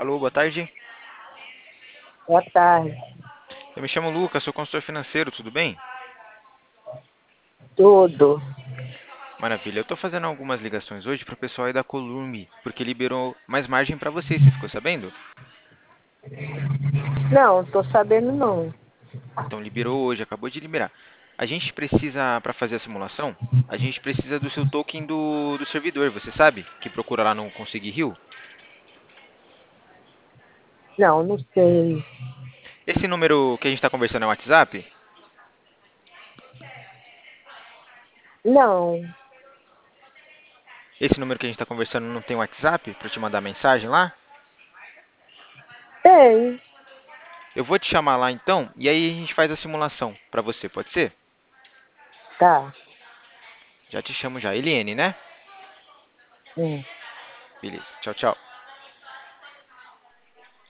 Alô, boa tarde. Boa tarde. Eu me chamo Lucas, sou consultor financeiro, tudo bem? Tudo. Maravilha. Eu estou fazendo algumas ligações hoje para o pessoal aí da Columbi, porque liberou mais margem para vocês, você ficou sabendo? Não, tô sabendo não. Então liberou hoje, acabou de liberar. A gente precisa, para fazer a simulação, a gente precisa do seu token do servidor, você sabe? Que procura lá no Consegui Rio. Não, não sei. Esse número que a gente está conversando é o WhatsApp? Não. Esse número que a gente está conversando não tem WhatsApp para te mandar mensagem lá? Tem. Eu vou te chamar lá então e aí a gente faz a simulação para você, pode ser? Tá. Já te chamo já. Eliane, né? Hum. Beleza. Tchau, tchau.